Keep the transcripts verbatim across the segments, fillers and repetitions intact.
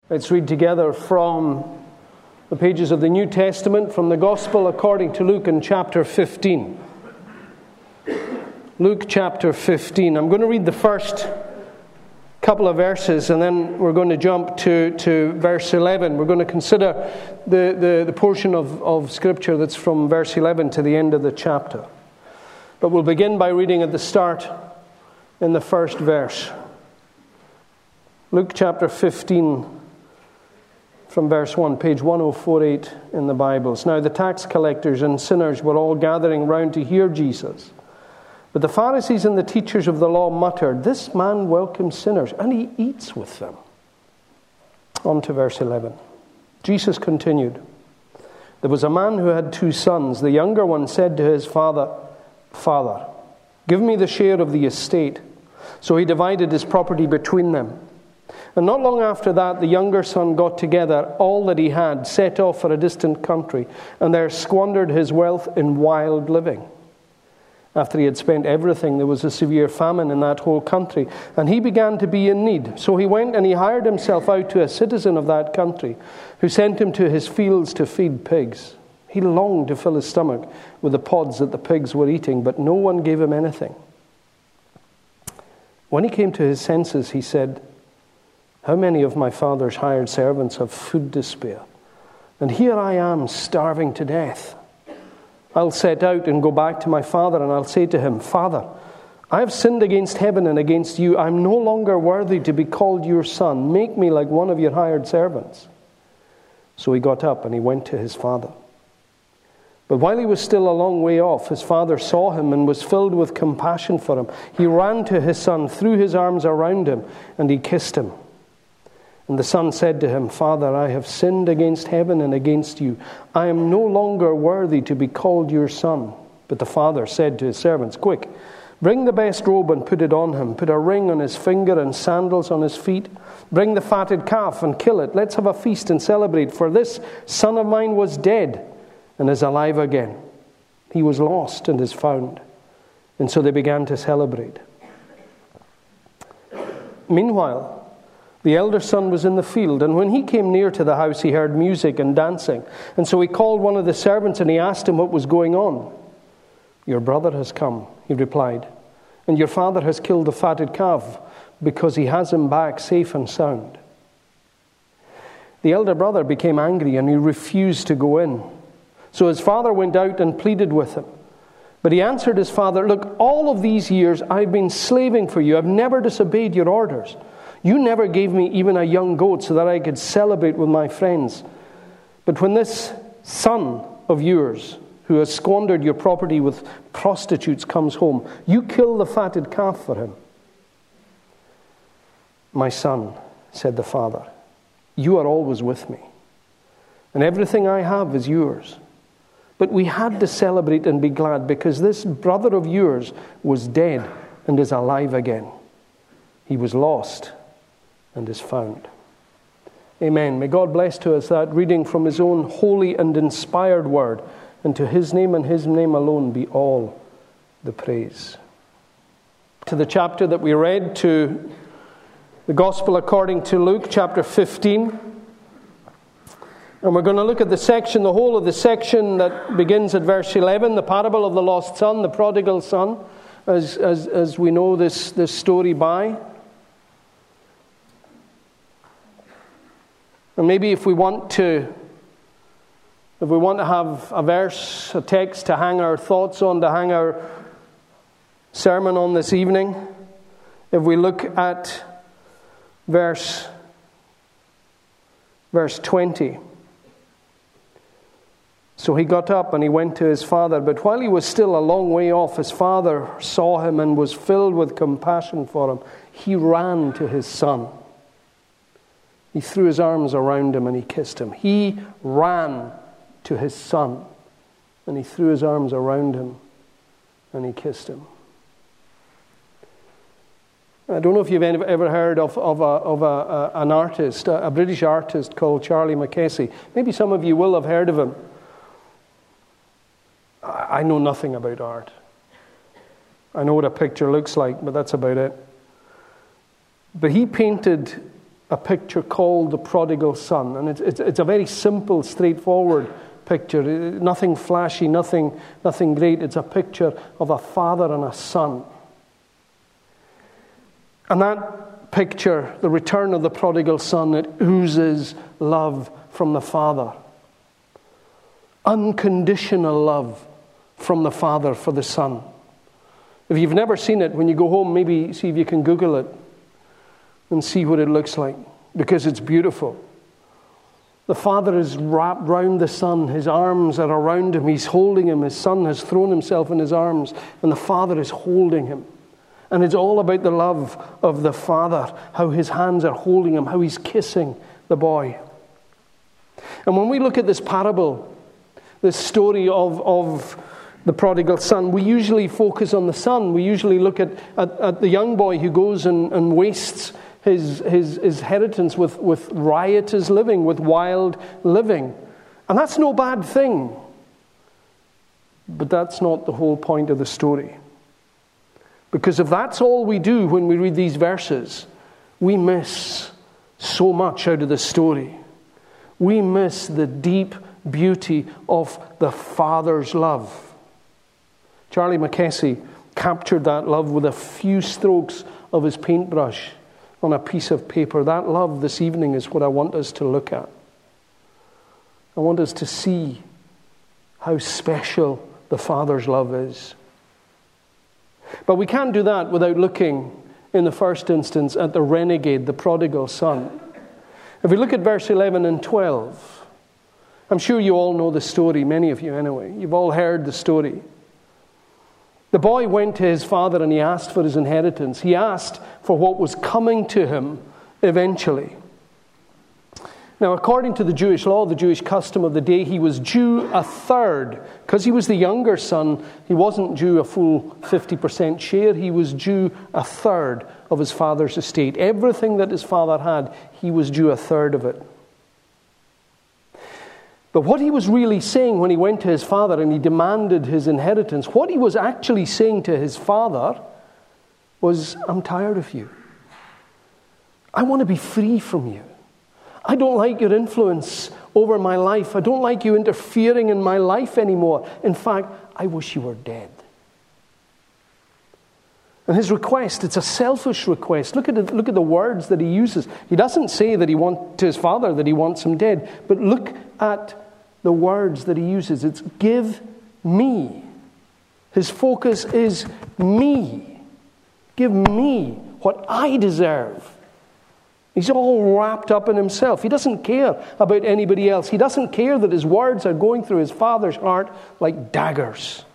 Let's read together from the pages of the New Testament, from the Gospel according to Luke in chapter fifteen. Luke chapter fifteen. I'm going to read the first couple of verses and then we're going to jump to, to verse eleven. We're going to consider the, the, the portion of, of Scripture that's from verse eleven to the end of the chapter. But we'll begin by reading at the start in the first verse. Luke chapter fifteen. From verse one, page ten forty-eight in the Bibles. Now the tax collectors and sinners were all gathering round to hear Jesus. But the Pharisees and the teachers of the law muttered, "This man welcomes sinners, and he eats with them." On to verse eleven. Jesus continued, "There was a man who had two sons. The younger one said to his father, 'Father, give me the share of the estate.' So he divided his property between them. And not long after that, the younger son got together all that he had, set off for a distant country, and there squandered his wealth in wild living. After he had spent everything, there was a severe famine in that whole country, and he began to be in need. So he went and he hired himself out to a citizen of that country, who sent him to his fields to feed pigs. He longed to fill his stomach with the pods that the pigs were eating, but no one gave him anything. When he came to his senses, he said, 'How many of my father's hired servants have food to spare? And here I am starving to death. I'll set out and go back to my father, and I'll say to him, Father, I have sinned against heaven and against you. I'm no longer worthy to be called your son. Make me like one of your hired servants.' So he got up and he went to his father. But while he was still a long way off, his father saw him and was filled with compassion for him. He ran to his son, threw his arms around him, and he kissed him. And the son said to him, 'Father, I have sinned against heaven and against you. I am no longer worthy to be called your son.' But the father said to his servants, 'Quick, bring the best robe and put it on him. Put a ring on his finger and sandals on his feet. Bring the fatted calf and kill it. Let's have a feast and celebrate. For this son of mine was dead and is alive again. He was lost and is found.' And so they began to celebrate. Meanwhile, the elder son was in the field, and when he came near to the house, he heard music and dancing. And so he called one of the servants, and he asked him what was going on. 'Your brother has come,' he replied, 'and your father has killed the fatted calf, because he has him back safe and sound.' The elder brother became angry, and he refused to go in. So his father went out and pleaded with him. But he answered his father, 'Look, all of these years I've been slaving for you. I've never disobeyed your orders. You never gave me even a young goat so that I could celebrate with my friends. But when this son of yours, who has squandered your property with prostitutes, comes home, you kill the fatted calf for him.' 'My son,' said the father, 'you are always with me, and everything I have is yours. But we had to celebrate and be glad, because this brother of yours was dead and is alive again. He was lost and is found.'" Amen. May God bless to us that reading from his own holy and inspired word, and to his name and his name alone be all the praise. To the chapter that we read, to the Gospel according to Luke, chapter fifteen. And we're going to look at the section, the whole of the section that begins at verse eleven, the parable of the lost son, the prodigal son, as, as, as we know this, this story by. And maybe if we want to, if we want to have a verse, a text to hang our thoughts on, to hang our sermon on this evening, if we look at verse, verse twenty. So he got up and he went to his father, but while he was still a long way off, his father saw him and was filled with compassion for him. He ran to his son. He threw his arms around him and he kissed him. He ran to his son and he threw his arms around him and he kissed him. I don't know if you've ever heard of, of, a, of a, a, an artist, a, a British artist called Charlie Mackesy. Maybe some of you will have heard of him. I, I know nothing about art. I know what a picture looks like, but that's about it. But he painted a picture called the prodigal son. And it's, it's, it's a very simple, straightforward picture. Nothing flashy, nothing, nothing great. It's a picture of a father and a son. And that picture, the return of the prodigal son, it oozes love from the Father. Unconditional love from the Father for the Son. If you've never seen it, when you go home, maybe see if you can Google it and see what it looks like, because it's beautiful. The Father is wrapped round the Son. His arms are around him. He's holding him. His Son has thrown himself in his arms, and the Father is holding him. And it's all about the love of the Father, how his hands are holding him, how he's kissing the boy. And when we look at this parable, this story of, of the prodigal son, we usually focus on the son. We usually look at, at, at the young boy who goes and, and wastes his, his, his inheritance with, with riotous living, with wild living. And that's no bad thing. But that's not the whole point of the story. Because if that's all we do when we read these verses, we miss so much out of the story. We miss the deep beauty of the Father's love. Charlie Mackesy captured that love with a few strokes of his paintbrush on a piece of paper. That love this evening is what I want us to look at. I want us to see how special the Father's love is. But we can't do that without looking, in the first instance, at the renegade, the prodigal son. If we look at verse eleven and twelve, I'm sure you all know the story, many of you anyway. You've all heard the story. The boy went to his father and he asked for his inheritance. He asked for what was coming to him eventually. Now, according to the Jewish law, the Jewish custom of the day, he was due a third. Because he was the younger son, he wasn't due a full fifty percent share. He was due a third of his father's estate. Everything that his father had, he was due a third of it. But what he was really saying when he went to his father and he demanded his inheritance, what he was actually saying to his father was, I'm tired of you. I want to be free from you. I don't like your influence over my life. I don't like you interfering in my life anymore. In fact, I wish you were dead. And his request, it's a selfish request. Look at the, look at the words that he uses. He doesn't say that he wants to his father that he wants him dead, but look at the words that he uses. It's give me. His focus is me. Give me what I deserve. He's all wrapped up in himself. He doesn't care about anybody else. He doesn't care that his words are going through his father's heart like daggers.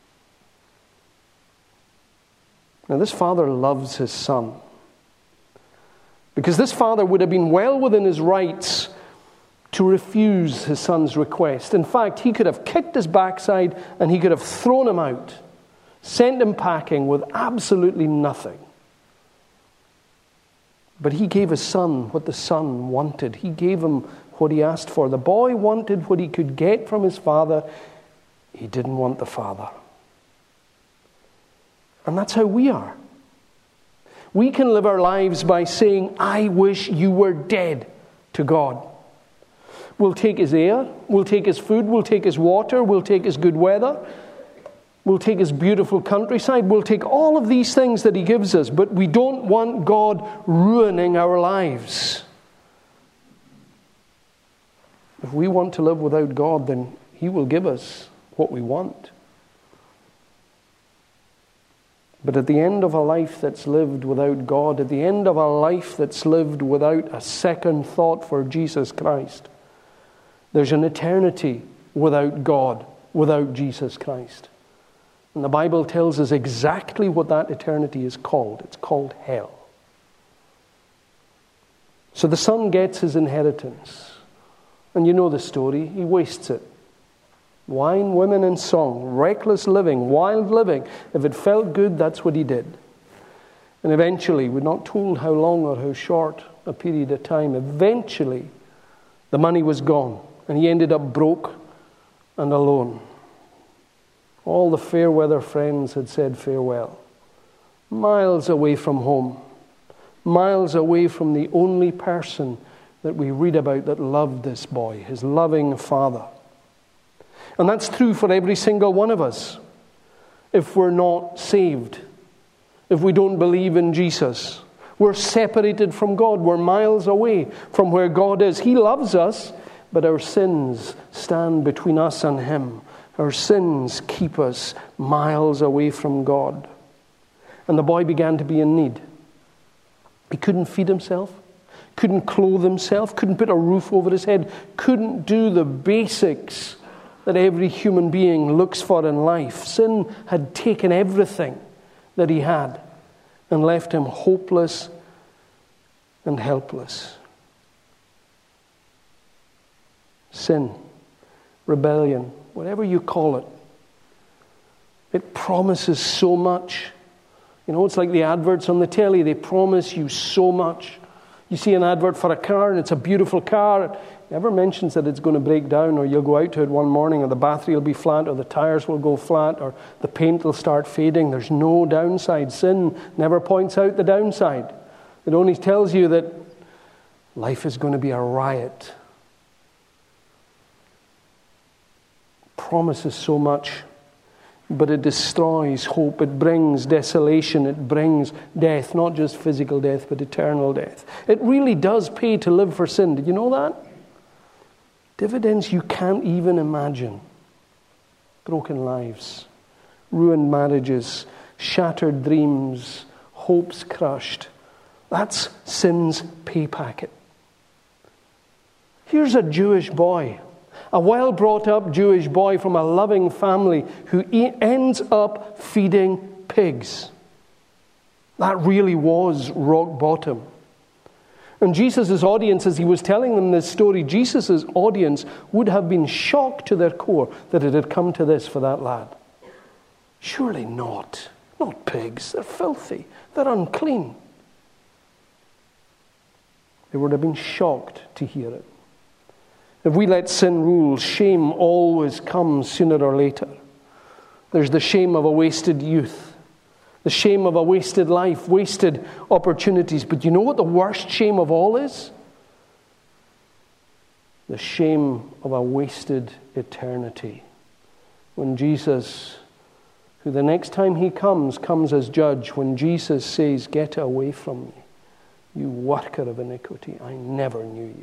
Now, this father loves his son. Because this father would have been well within his rights to refuse his son's request. In fact, he could have kicked his backside and he could have thrown him out, sent him packing with absolutely nothing. But he gave his son what the son wanted. He gave him what he asked for. The boy wanted what he could get from his father. He didn't want the father. And that's how we are. We can live our lives by saying, I wish you were dead to God. We'll take his air, we'll take his food, we'll take his water, we'll take his good weather, we'll take his beautiful countryside, we'll take all of these things that he gives us, but we don't want God ruining our lives. If we want to live without God, then he will give us what we want. But at the end of a life that's lived without God, at the end of a life that's lived without a second thought for Jesus Christ, there's an eternity without God, without Jesus Christ. And the Bible tells us exactly what that eternity is called. It's called hell. So the son gets his inheritance. And you know the story. He wastes it. Wine, women, and song. Reckless living, wild living. If it felt good, that's what he did. And eventually, we're not told how long or how short a period of time, eventually the money was gone. And he ended up broke and alone. All the fair weather friends had said farewell. Miles away from home. miles away from the only person that we read about that loved this boy, his loving father. And that's true for every single one of us. If we're not saved, if we don't believe in Jesus, we're separated from God. We're miles away from where God is. He loves us, but our sins stand between us and Him. Our sins keep us miles away from God. And the boy began to be in need. He couldn't feed himself, couldn't clothe himself, couldn't put a roof over his head, couldn't do the basics that every human being looks for in life. Sin had taken everything that he had and left him hopeless and helpless. Sin, rebellion, whatever you call it, it promises so much. You know, it's like the adverts on the telly. They promise you so much. You see an advert for a car, and it's a beautiful car. It never mentions that it's going to break down, or you'll go out to it one morning, or the battery will be flat, or the tires will go flat, or the paint will start fading. There's no downside. Sin never points out the downside. It only tells you that life is going to be a riot. Promises so much, but it destroys hope. It brings desolation. It brings death, not just physical death, but eternal death. It really does pay to live for sin. Did you know that? Dividends you can't even imagine. Broken lives, ruined marriages, shattered dreams, hopes crushed. That's sin's pay packet. Here's a Jewish boy, a well-brought-up Jewish boy from a loving family who ends up feeding pigs. That really was rock bottom. And Jesus' audience, as he was telling them this story, Jesus' audience would have been shocked to their core that it had come to this for that lad. Surely not. Not pigs. They're filthy. They're unclean. They would have been shocked to hear it. If we let sin rule, shame always comes sooner or later. There's the shame of a wasted youth, the shame of a wasted life, wasted opportunities. But you know what the worst shame of all is? The shame of a wasted eternity. When Jesus, who the next time he comes, comes as judge, when Jesus says, "Get away from me, you worker of iniquity, I never knew you."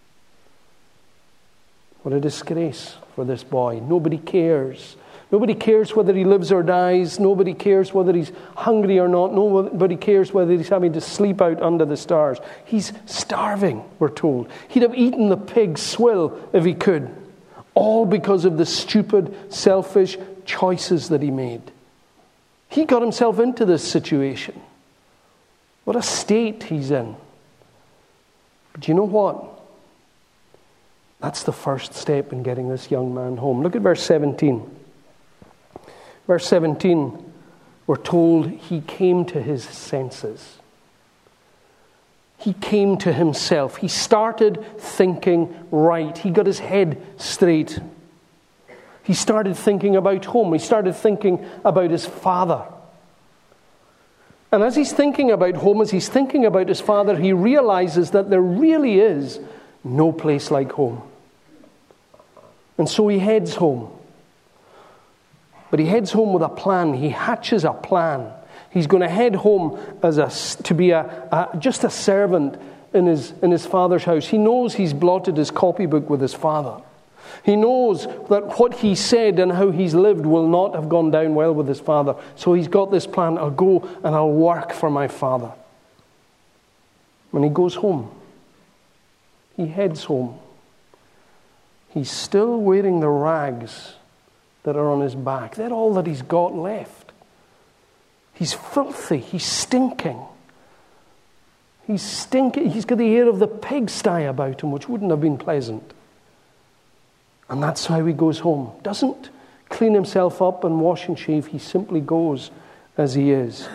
What a disgrace for this boy. Nobody cares. Nobody cares whether he lives or dies. Nobody cares whether he's hungry or not. Nobody cares whether he's having to sleep out under the stars. He's starving, we're told. He'd have eaten the pig's swill if he could. All because of the stupid, selfish choices that he made. He got himself into this situation. What a state he's in. But you know what? That's the first step in getting this young man home. Look at verse seventeen. Verse seventeen, we're told he came to his senses. He came to himself. He started thinking right. He got his head straight. He started thinking about home. He started thinking about his father. And as he's thinking about home, as he's thinking about his father, he realizes that there really is no place like home. And so he heads home. But he heads home with a plan. He hatches a plan. He's going to head home as a, to be a, a just a servant in his, in his father's house. He knows he's blotted his copybook with his father. He knows that what he said and how he's lived will not have gone down well with his father. So he's got this plan. I'll go and I'll work for my father. When he goes home, he heads home. He's still wearing the rags that are on his back. They're all that he's got left. He's filthy. He's stinking. He's stinking. He's got the air of the pigsty about him, which wouldn't have been pleasant. And that's how he goes home. Doesn't clean himself up and wash and shave. He simply goes as he is.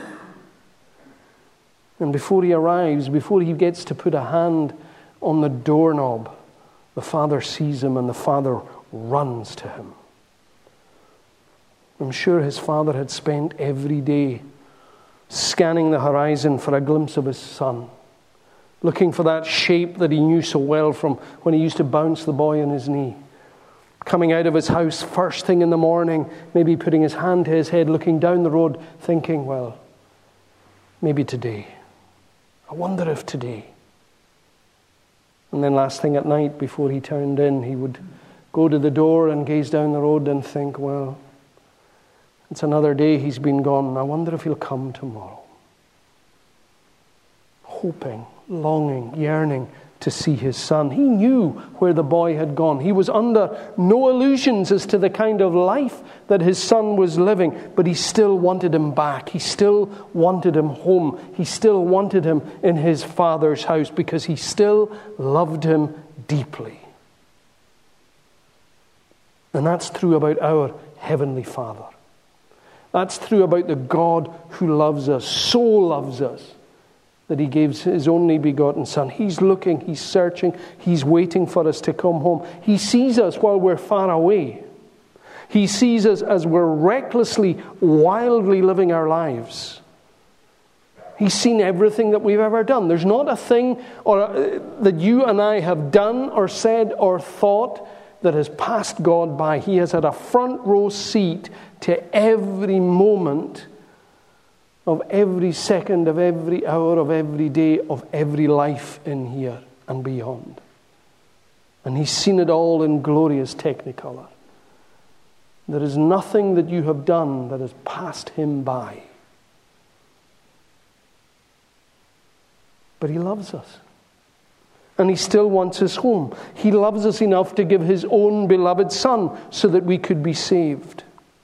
And before he arrives, before he gets to put a hand on the doorknob, the father sees him and the father runs to him. I'm sure his father had spent every day scanning the horizon for a glimpse of his son, looking for that shape that he knew so well from when he used to bounce the boy on his knee, coming out of his house first thing in the morning, maybe putting his hand to his head, looking down the road, thinking, well, maybe today. I wonder if today. And then last thing at night, before he turned in, he would go to the door and gaze down the road and think, well, it's another day he's been gone. I wonder if he'll come tomorrow. Hoping, longing, yearning to see his son. He knew where the boy had gone. He was under no illusions as to the kind of life that his son was living, but he still wanted him back. He still wanted him home. He still wanted him in his father's house because he still loved him deeply. And that's true about our Heavenly Father. That's true about the God who loves us, so loves us, that he gave his only begotten Son. He's looking, he's searching, he's waiting for us to come home. He sees us while we're far away. He sees us as we're recklessly, wildly living our lives. He's seen everything that we've ever done. There's not a thing or a, that you and I have done or said or thought that has passed God by. He has had a front row seat to every moment of every second, of every hour, of every day, of every life in here and beyond. And he's seen it all in glorious technicolor. There is nothing that you have done that has passed him by. But he loves us. And he still wants us home. He loves us enough to give his own beloved Son so that we could be saved.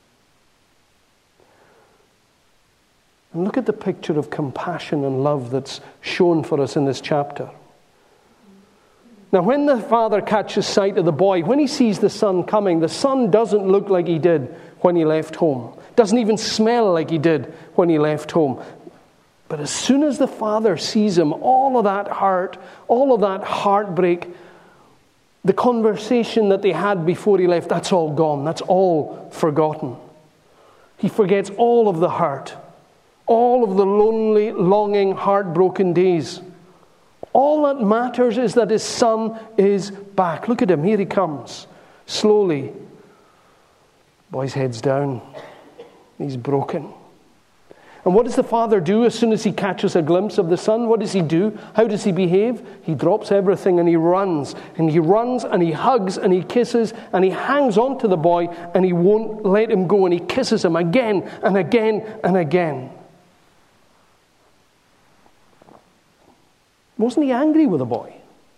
And look at the picture of compassion and love that's shown for us in this chapter. Now, when the father catches sight of the boy, when he sees the son coming, the son doesn't look like he did when he left home. Doesn't even smell like he did when he left home. But as soon as the father sees him, all of that hurt, all of that heartbreak, the conversation that they had before he left, that's all gone. That's all forgotten. He forgets all of the hurt, all of the lonely, longing, heartbroken days. All that matters is that his son is back. Look at him. Here he comes. Slowly. Boy's head's down. He's broken. And what does the father do as soon as he catches a glimpse of the son? What does he do? How does he behave? He drops everything and he runs. And he runs and he hugs and he kisses and he hangs on to the boy and he won't let him go. And he kisses him again and again and again. Wasn't he angry with the boy?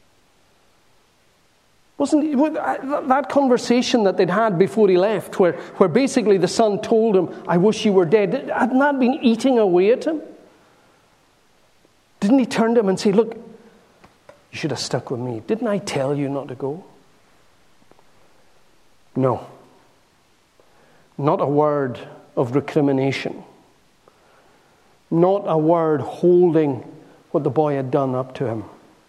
Wasn't he, that conversation that they'd had before he left, where, where basically the son told him, I wish you were dead, hadn't that been eating away at him? Didn't he turn to him and say, look, you should have stuck with me. Didn't I tell you not to go? No. Not a word of recrimination. Not a word holding what the boy had done up to him.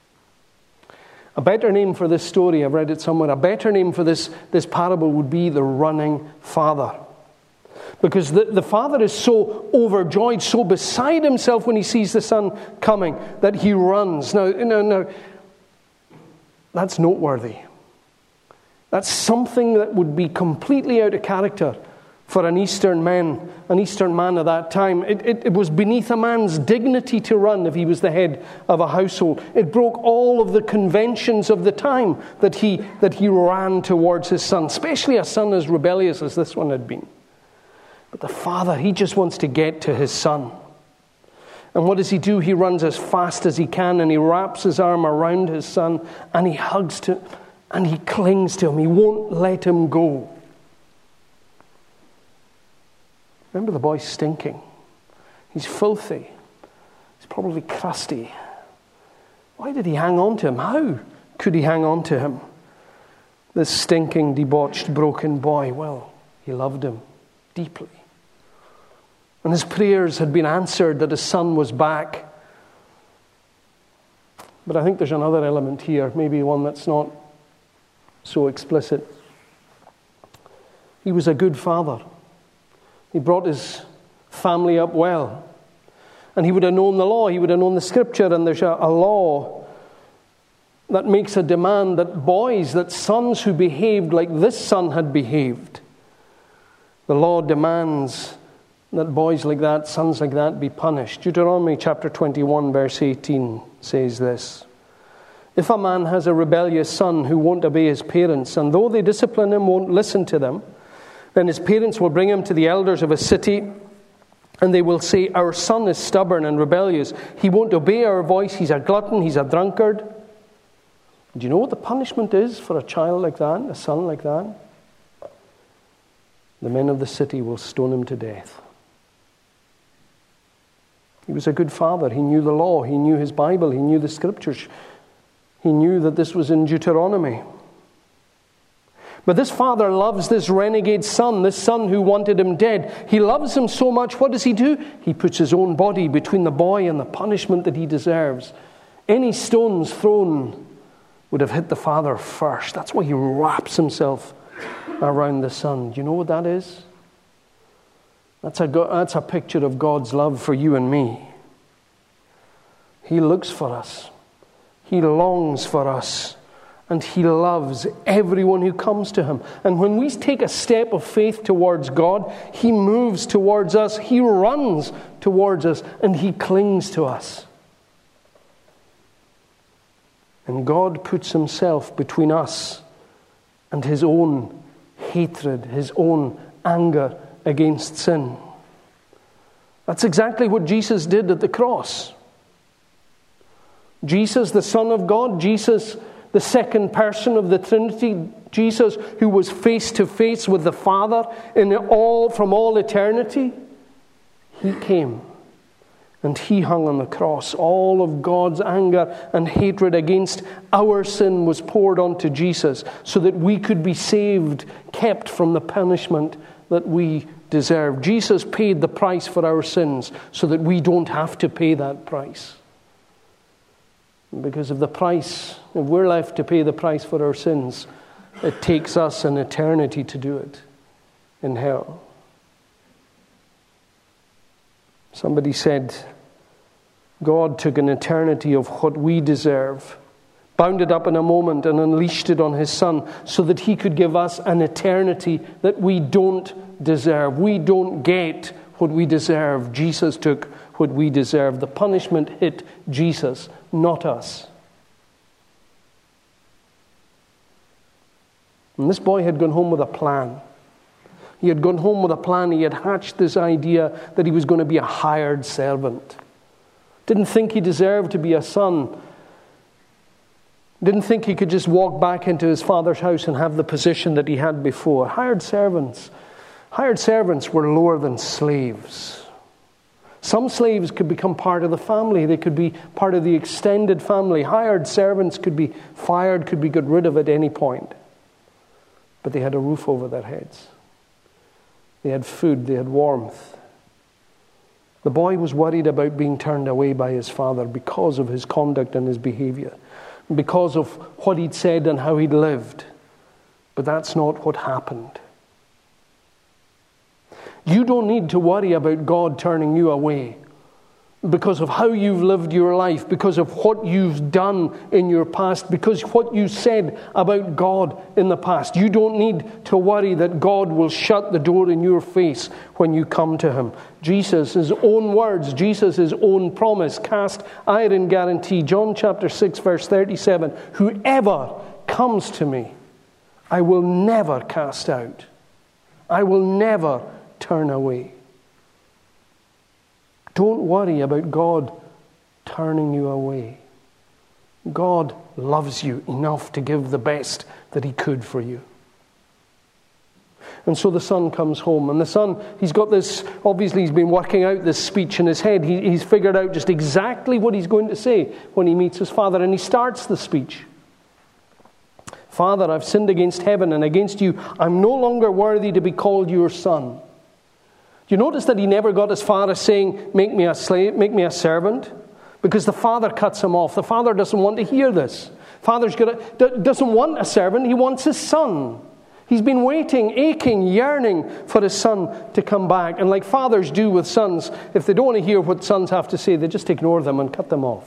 A better name for this story, I've read it somewhere, a better name for this, this parable would be the running father. Because the, the father is so overjoyed, so beside himself when he sees the son coming, that he runs. Now, now, now that's noteworthy. That's something that would be completely out of character for an Eastern man, an Eastern man at that time. It, it, it was beneath a man's dignity to run if he was the head of a household. It broke all of the conventions of the time that he, that he ran towards his son, especially a son as rebellious as this one had been. But the father, he just wants to get to his son. And what does he do? He runs as fast as he can and he wraps his arm around his son and he hugs to and he clings to him. He won't let him go. Remember, the boy's stinking. He's filthy. He's probably crusty. Why did he hang on to him? How could he hang on to him? This stinking, debauched, broken boy. Well, he loved him deeply. And his prayers had been answered that his son was back. But I think there's another element here, maybe one that's not so explicit. He was a good father. He brought his family up well. And he would have known the law. He would have known the Scripture. And there's a, a law that makes a demand that boys, that sons who behaved like this son had behaved, the law demands that boys like that, sons like that, be punished. Deuteronomy chapter twenty-one, verse eighteen says this: if a man has a rebellious son who won't obey his parents, and though they discipline him, won't listen to them, then his parents will bring him to the elders of a city, and they will say, our son is stubborn and rebellious. He won't obey our voice. He's a glutton. He's a drunkard. Do you know what the punishment is for a child like that, a son like that? The men of the city will stone him to death. He was a good father. He knew the law. He knew his Bible. He knew the Scriptures. He knew that this was in Deuteronomy. But this father loves this renegade son, this son who wanted him dead. He loves him so much, what does he do? He puts his own body between the boy and the punishment that he deserves. Any stones thrown would have hit the father first. That's why he wraps himself around the son. Do you know what that is? That's a, that's a picture of God's love for you and me. He looks for us. He longs for us. And he loves everyone who comes to him. And when we take a step of faith towards God, he moves towards us. He runs towards us. And he clings to us. And God puts himself between us and his own hatred, his own anger against sin. That's exactly what Jesus did at the cross. Jesus, the Son of God, Jesus, the second person of the Trinity, Jesus, who was face to face with the Father in all from all eternity, he came and he hung on the cross. All of God's anger and hatred against our sin was poured onto Jesus so that we could be saved, kept from the punishment that we deserve. Jesus paid the price for our sins so that we don't have to pay that price. Because of the price, if we're left to pay the price for our sins, it takes us an eternity to do it in hell. Somebody said, God took an eternity of what we deserve, bound it up in a moment and unleashed it on his Son so that he could give us an eternity that we don't deserve. We don't get what we deserve. Jesus took what we deserve. The punishment hit Jesus, not us. And this boy had gone home with a plan. He had gone home with a plan. He had hatched this idea that he was going to be a hired servant. Didn't think he deserved to be a son. Didn't think he could just walk back into his father's house and have the position that he had before. Hired servants. Hired servants were lower than slaves. Some slaves could become part of the family. They could be part of the extended family. Hired servants could be fired, could be got rid of at any point. But they had a roof over their heads. They had food, they had warmth. The boy was worried about being turned away by his father because of his conduct and his behavior, because of what he'd said and how he'd lived. But that's not what happened. You don't need to worry about God turning you away because of how you've lived your life, because of what you've done in your past, because what you said about God in the past. You don't need to worry that God will shut the door in your face when you come to him. Jesus' own words, Jesus' own promise, cast iron guarantee. John chapter six, verse thirty-seven. Whoever comes to me, I will never cast out. I will never turn away. Don't worry about God turning you away. God loves you enough to give the best that he could for you. And so the son comes home, and the son, he's got this, obviously he's been working out this speech in his head. He, he's figured out just exactly what he's going to say when he meets his father, and he starts the speech. Father, I've sinned against heaven and against you. I'm no longer worthy to be called your son. You notice that he never got as far as saying, make me a slave, make me a servant, because the father cuts him off. The father doesn't want to hear this. Father's got a, doesn't want a servant, he wants his son. He's been waiting, aching, yearning for his son to come back. And like fathers do with sons, if they don't want to hear what sons have to say, they just ignore them and cut them off.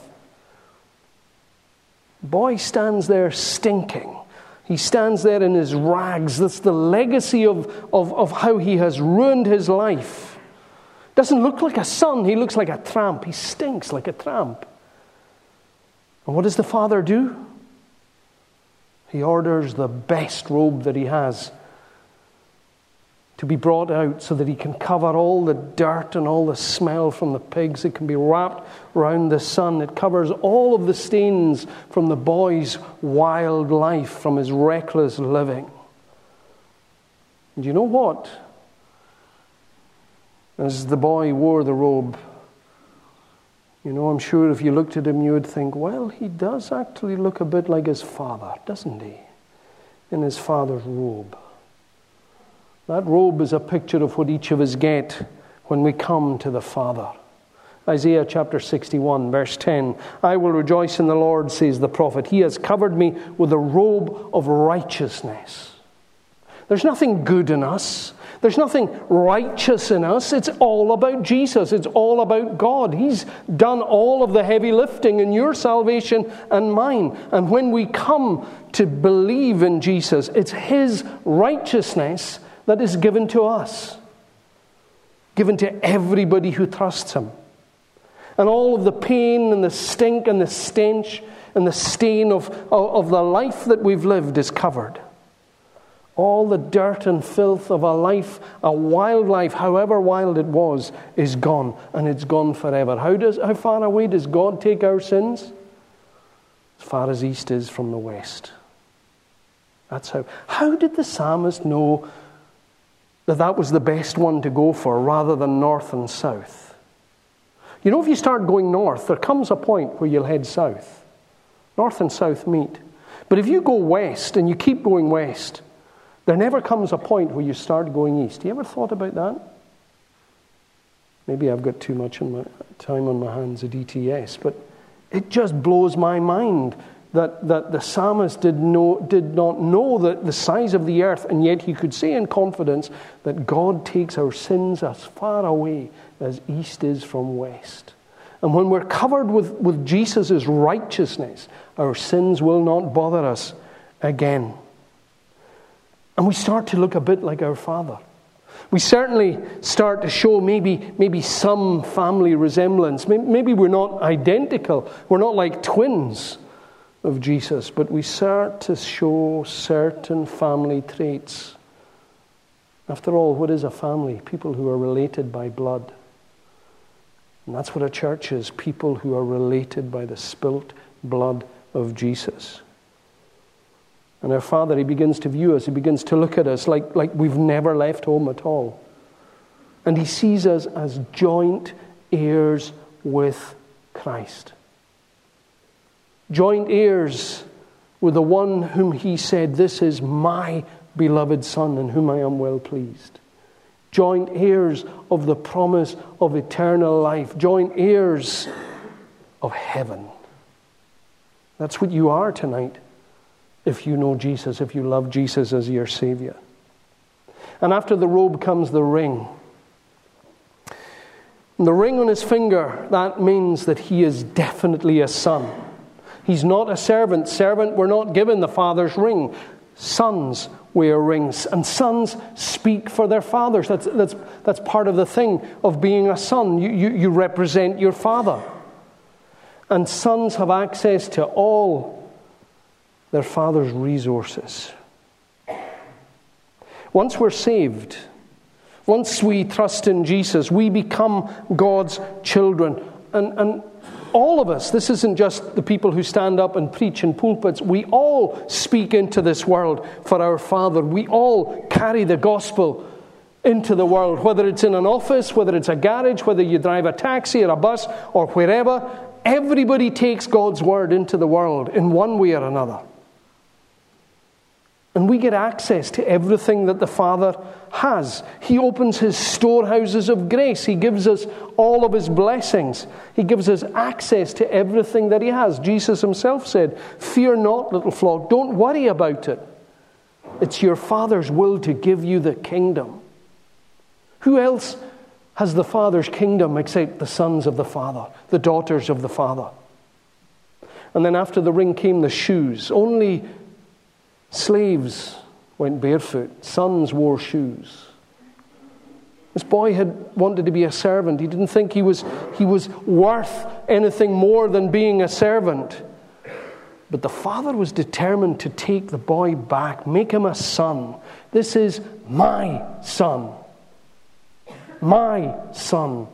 Boy stands there stinking. He stands there in his rags. That's the legacy of, of, of how he has ruined his life. Doesn't look like a son. He looks like a tramp. He stinks like a tramp. And what does the father do? He orders the best robe that he has to be brought out so that he can cover all the dirt and all the smell from the pigs. It can be wrapped around the son. It covers all of the stains from the boy's wild life, from his reckless living. And you know what? As the boy wore the robe, you know, I'm sure if you looked at him, you would think, well, he does actually look a bit like his father, doesn't he? In his father's robe. That robe is a picture of what each of us get when we come to the Father. Isaiah chapter sixty-one, verse ten. I will rejoice in the Lord, says the prophet. He has covered me with a robe of righteousness. There's nothing good in us. There's nothing righteous in us. It's all about Jesus. It's all about God. He's done all of the heavy lifting in your salvation and mine. And when we come to believe in Jesus, it's His righteousness that is given to us. Given to everybody who trusts Him. And all of the pain and the stink and the stench and the stain of, of, of the life that we've lived is covered. All the dirt and filth of a life, a wild life, however wild it was, is gone, and it's gone forever. How does how far away does God take our sins? As far as east is from the west. That's how. How did the psalmist know that that was the best one to go for, rather than north and south? You know, if you start going north, there comes a point where you'll head south. North and south meet. But if you go west and you keep going west, there never comes a point where you start going east. You ever thought about that? Maybe I've got too much in my time on my hands at E T S, but it just blows my mind that, that the psalmist did, know, did not know that the size of the earth, and yet he could say in confidence that God takes our sins as far away as east is from west. And when we're covered with, with Jesus' righteousness, our sins will not bother us again. And we start to look a bit like our Father. We certainly start to show maybe, maybe some family resemblance. Maybe we're not identical. We're not like twins of Jesus. But we start to show certain family traits. After all, what is a family? People who are related by blood. And that's what a church is. People who are related by the spilt blood of Jesus. And our Father, He begins to view us. He begins to look at us like, like we've never left home at all. And He sees us as joint heirs with Christ. Joint heirs with the one whom He said, this is my beloved Son in whom I am well pleased. Joint heirs of the promise of eternal life. Joint heirs of heaven. That's what you are tonight. If you know Jesus, if you love Jesus as your Savior. And after the robe comes the ring. And the ring on his finger, that means that he is definitely a son. He's not a servant. Servant, we're not given the Father's ring. Sons wear rings. And sons speak for their fathers. That's, that's, that's part of the thing of being a son. You, you, you represent your father. And sons have access to all their father's resources. Once we're saved, once we trust in Jesus, we become God's children. And, and all of us, this isn't just the people who stand up and preach in pulpits, we all speak into this world for our Father. We all carry the gospel into the world, whether it's in an office, whether it's a garage, whether you drive a taxi or a bus or wherever. Everybody takes God's word into the world in one way or another. And we get access to everything that the Father has. He opens His storehouses of grace. He gives us all of His blessings. He gives us access to everything that He has. Jesus Himself said, "Fear not, little flock. Don't worry about it. It's your Father's will to give you the kingdom. Who else has the Father's kingdom except the sons of the Father, the daughters of the Father? And then after the ring came the shoes. Only slaves went barefoot. Sons wore shoes. This boy had wanted to be a servant. He didn't think he was, he was worth anything more than being a servant. But the father was determined to take the boy back, make him a son. This is my son. My son.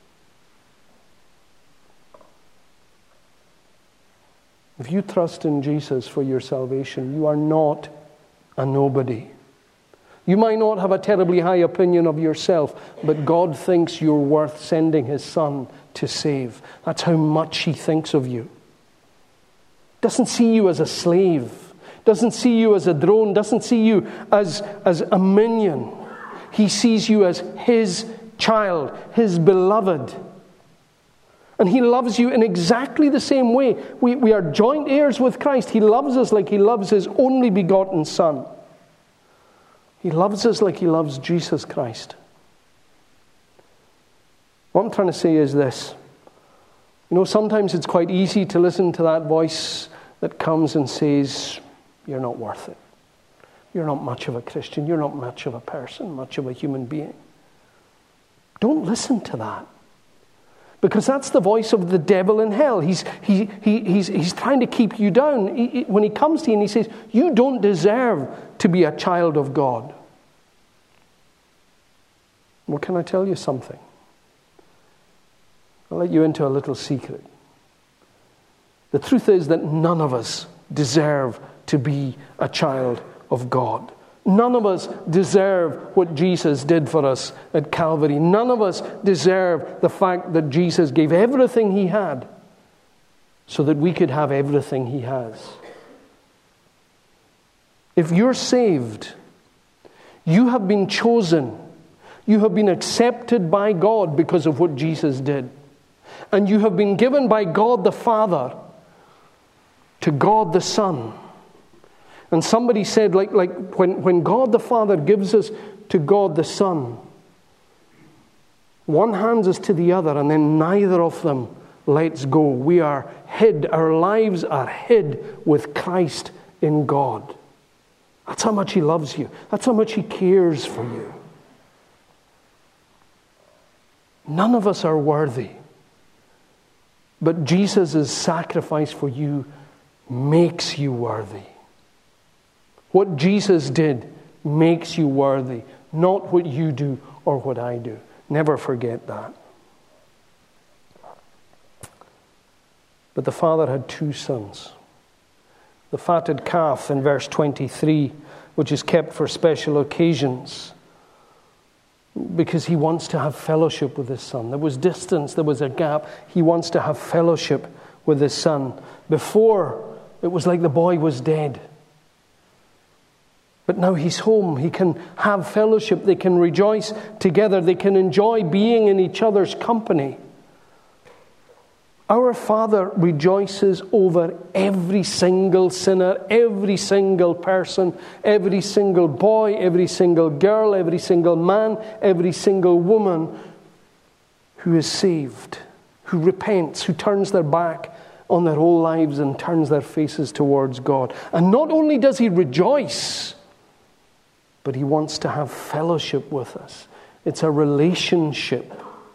If you trust in Jesus for your salvation, you are not a nobody. You might not have a terribly high opinion of yourself, but God thinks you're worth sending His Son to save. That's how much He thinks of you. Doesn't see you as a slave. Doesn't see you as a drone. Doesn't see you as, as a minion. He sees you as His child, His beloved. And He loves you in exactly the same way. We, we are joint heirs with Christ. He loves us like He loves His only begotten Son. He loves us like He loves Jesus Christ. What I'm trying to say is this. You know, sometimes it's quite easy to listen to that voice that comes and says, you're not worth it. You're not much of a Christian. You're not much of a person, much of a human being. Don't listen to that. Because that's the voice of the devil in hell. He's, he, he, he's, he's trying to keep you down. He, he, when he comes to you and he says, you don't deserve to be a child of God. Well, can I tell you something? I'll let you into a little secret. The truth is that none of us deserve to be a child of God. None of us deserve what Jesus did for us at Calvary. None of us deserve the fact that Jesus gave everything He had so that we could have everything He has. If you're saved, you have been chosen. You have been accepted by God because of what Jesus did. And you have been given by God the Father to God the Son. And somebody said, like, like when, when God the Father gives us to God the Son, one hands us to the other and then neither of them lets go. We are hid. Our lives are hid with Christ in God. That's how much He loves you. That's how much He cares for you. None of us are worthy. But Jesus' sacrifice for you makes you worthy. What Jesus did makes you worthy, not what you do or what I do. Never forget that. But the father had two sons. The fatted calf in verse twenty-three, which is kept for special occasions, because he wants to have fellowship with his son. There was distance, there was a gap. He wants to have fellowship with his son. Before, it was like the boy was dead. But now he's home. He can have fellowship. They can rejoice together. They can enjoy being in each other's company. Our Father rejoices over every single sinner, every single person, every single boy, every single girl, every single man, every single woman who is saved, who repents, who turns their back on their whole lives and turns their faces towards God. And not only does He rejoice, but He wants to have fellowship with us. It's a relationship.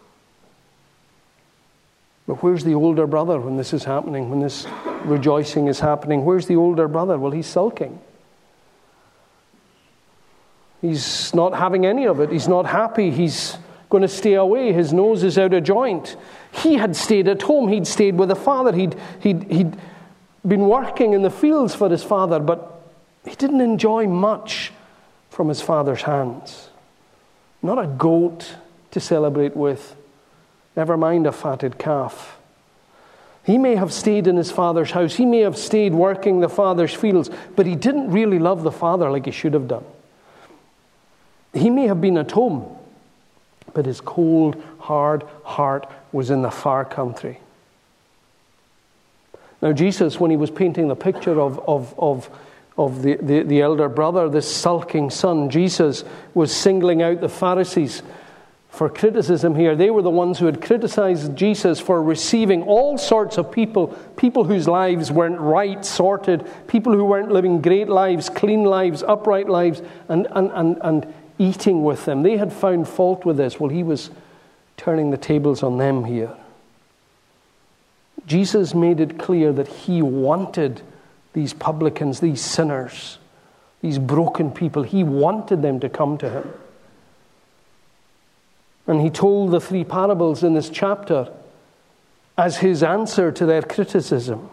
But where's the older brother when this is happening, when this rejoicing is happening? Where's the older brother? Well, he's sulking. He's not having any of it. He's not happy. He's going to stay away. His nose is out of joint. He had stayed at home. He'd stayed with the father. He'd, he'd, he'd been working in the fields for his father, but he didn't enjoy much from his father's hands. Not a goat to celebrate with. Never mind a fatted calf. He may have stayed in his father's house. He may have stayed working the father's fields, but he didn't really love the father like he should have done. He may have been at home, but his cold, hard heart was in the far country. Now Jesus, when he was painting the picture of, of, of, of the, the, the elder brother, this sulking son. Jesus was singling out the Pharisees for criticism here. They were the ones who had criticized Jesus for receiving all sorts of people, people whose lives weren't right, sorted, people who weren't living great lives, clean lives, upright lives, and, and, and, and eating with them. They had found fault with this. Well, he was turning the tables on them here. Jesus made it clear that he wanted these publicans, these sinners, these broken people. He wanted them to come to him. And he told the three parables in this chapter as his answer to their criticism.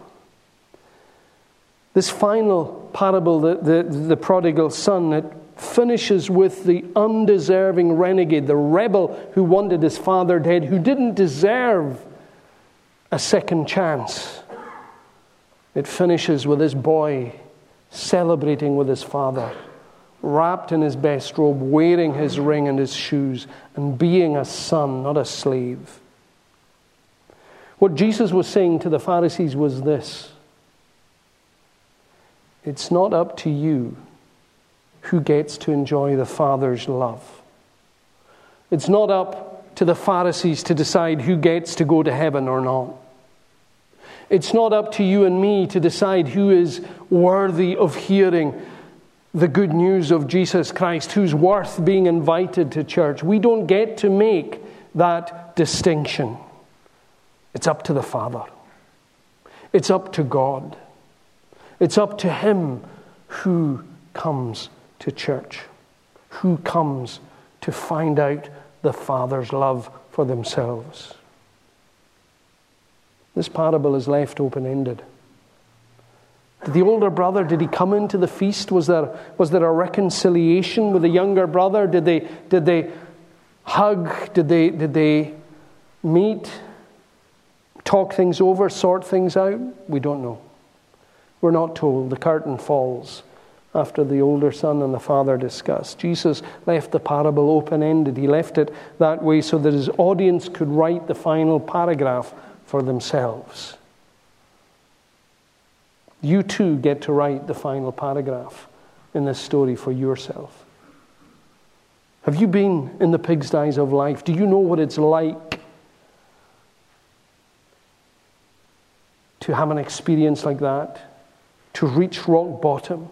This final parable, the, the, the prodigal son, it finishes with the undeserving renegade, the rebel who wanted his father dead, who didn't deserve a second chance. It finishes with this boy celebrating with his father, wrapped in his best robe, wearing his ring and his shoes, and being a son, not a slave. What Jesus was saying to the Pharisees was this: it's not up to you who gets to enjoy the Father's love. It's not up to the Pharisees to decide who gets to go to heaven or not. It's not up to you and me to decide who is worthy of hearing the good news of Jesus Christ, who's worth being invited to church. We don't get to make that distinction. It's up to the Father. It's up to God. It's up to Him who comes to church, who comes to find out the Father's love for themselves. This parable is left open-ended. Did the older brother, did he come into the feast? Was there, was there a reconciliation with the younger brother? Did they, did they hug? Did they, did they meet? Talk things over? Sort things out? We don't know. We're not told. The curtain falls after the older son and the father discuss. Jesus left the parable open-ended. He left it that way so that his audience could write the final paragraph for themselves. You too get to write the final paragraph in this story for yourself. Have you been in the pigsties of life? Do you know what it's like to have an experience like that? To reach rock bottom?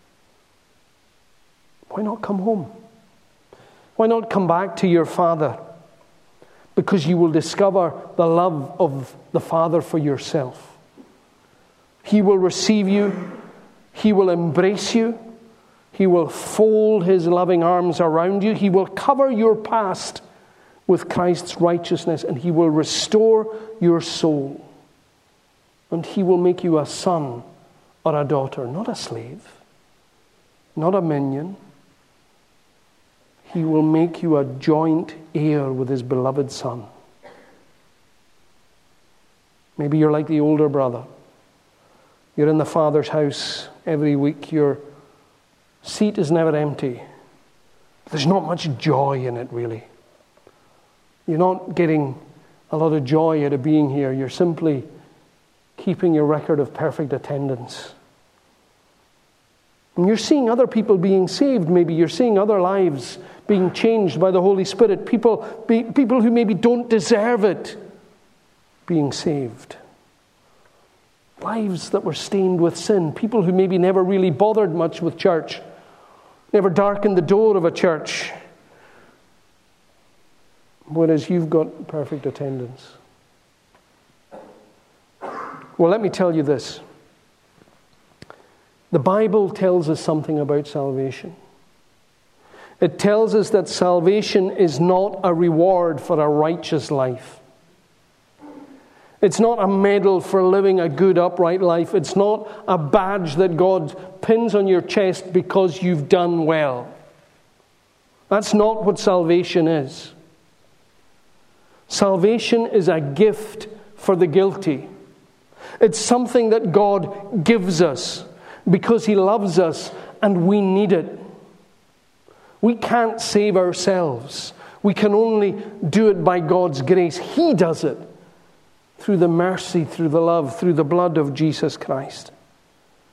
Why not come home? Why not come back to your Father? Because you will discover the love of the Father for yourself. He will receive you. He will embrace you. He will fold His loving arms around you. He will cover your past with Christ's righteousness, and He will restore your soul. And He will make you a son or a daughter, not a slave, not a minion. He will make you a joint heir with His beloved Son. Maybe you're like the older brother. You're in the Father's house every week. Your seat is never empty. There's not much joy in it, really. You're not getting a lot of joy out of being here. You're simply keeping your record of perfect attendance. And you're seeing other people being saved, maybe. You're seeing other lives being changed by the Holy Spirit. People, be, people who maybe don't deserve it being saved. Lives that were stained with sin. People who maybe never really bothered much with church. Never darkened the door of a church. Whereas you've got perfect attendance. Well, let me tell you this. The Bible tells us something about salvation. It tells us that salvation is not a reward for a righteous life. It's not a medal for living a good, upright life. It's not a badge that God pins on your chest because you've done well. That's not what salvation is. Salvation is a gift for the guilty. It's something that God gives us because He loves us and we need it. We can't save ourselves. We can only do it by God's grace. He does it through the mercy, through the love, through the blood of Jesus Christ.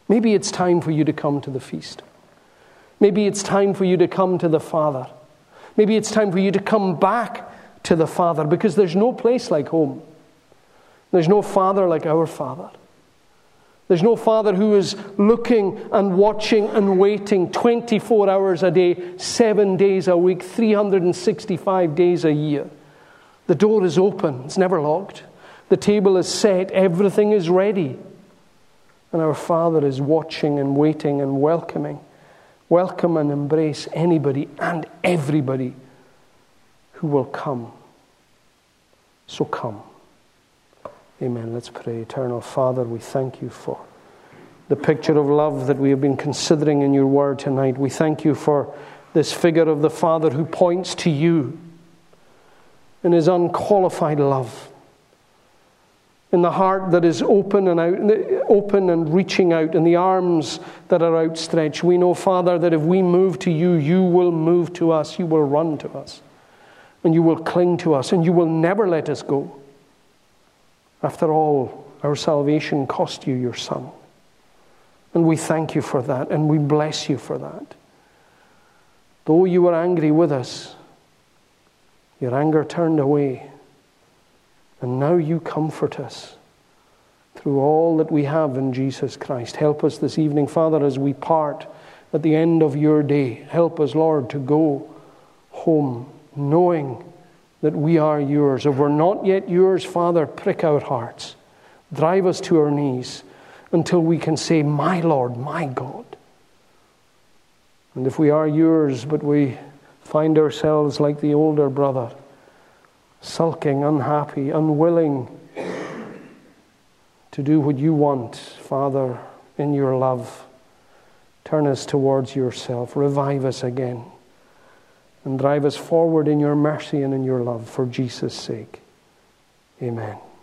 Maybe it's time for you to come to the feast. Maybe it's time for you to come to the Father. Maybe it's time for you to come back to the Father, because there's no place like home. There's no Father like our Father. There's no Father who is looking and watching and waiting twenty-four hours a day, seven days a week, three hundred sixty-five days a year. The door is open. It's never locked. The table is set. Everything is ready. And our Father is watching and waiting and welcoming. Welcome and embrace anybody and everybody who will come. So come. Amen. Let's pray. Eternal Father, we thank you for the picture of love that we have been considering in your word tonight. We thank you for this figure of the Father who points to you in his unqualified love, in the heart that is open and out, open and reaching out, in the arms that are outstretched. We know, Father, that if we move to you, you will move to us, you will run to us, and you will cling to us, and you will never let us go. After all, our salvation cost you your Son. And we thank you for that, and we bless you for that. Though you were angry with us, your anger turned away. And now you comfort us through all that we have in Jesus Christ. Help us this evening, Father, as we part at the end of your day. Help us, Lord, to go home knowing that we are yours. If we're not yet yours, Father, prick our hearts. Drive us to our knees until we can say, my Lord, my God. And if we are yours, but we find ourselves like the older brother, sulking, unhappy, unwilling to do what you want, Father, in your love, turn us towards yourself. Revive us again. And drive us forward in your mercy and in your love for Jesus' sake. Amen.